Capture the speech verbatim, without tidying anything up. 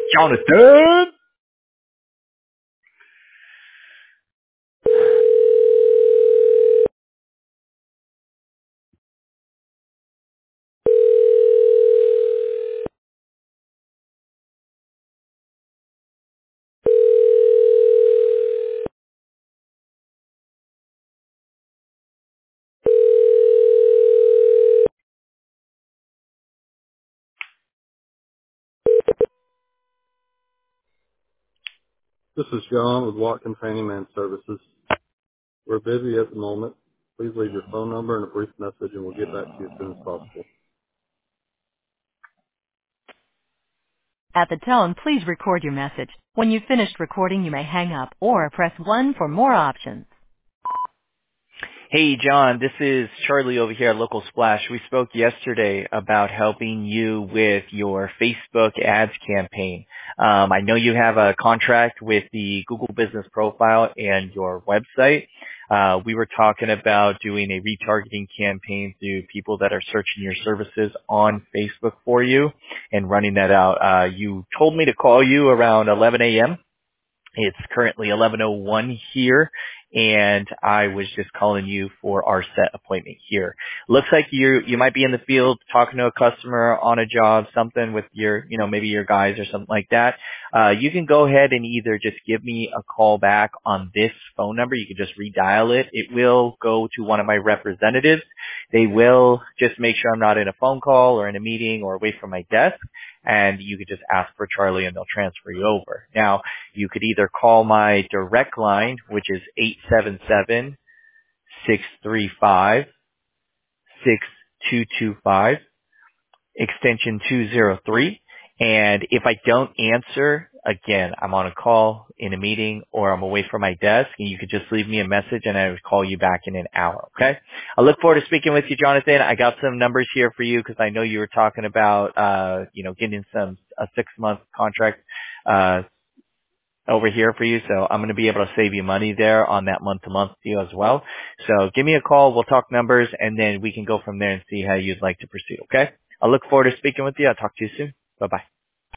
Jonathan! This is John with Watkins Handyman Services. We're busy at the moment. Please leave your phone number and a brief message, and we'll get back to you as soon as possible. At the tone, please record your message. When you've finished recording, you may hang up or press one for more options. Hey, John, this is Charlie over here at Local Splash. We spoke yesterday about helping you with your Facebook ads campaign. Um, I know you have a contract with the Google Business Profile and your website. Uh, we were talking about doing a retargeting campaign to people that are searching your services on Facebook for you and running that out. Uh, you told me to call you around eleven a.m. It's currently eleven oh one here, and I was just calling you for our set appointment here. Looks like you you might be in the field talking to a customer on a job, something with your, you know, maybe your guys or something like that. Uh, you can go ahead and either just give me a call back on this phone number. You can just redial it. It will go to one of my representatives. They will just make sure I'm not in a phone call or in a meeting or away from my desk, and you could just ask for Charlie and they'll transfer you over. Now, you could either call my direct line, which is eight seven seven, six three five, six two two five, extension two zero three. And if I don't answer, again, I'm on a call, in a meeting, or I'm away from my desk, and you could just leave me a message and I would call you back in an hour, okay? I look forward to speaking with you, Jonathan. I got some numbers here for you because I know you were talking about, uh, you know, getting some, a six-month contract, uh, over here for you. So I'm going to be able to save you money there on that month-to-month deal as well. So give me a call. We'll talk numbers, and then we can go from there and see how you'd like to proceed, okay? I look forward to speaking with you. I'll talk to you soon. Bye-bye.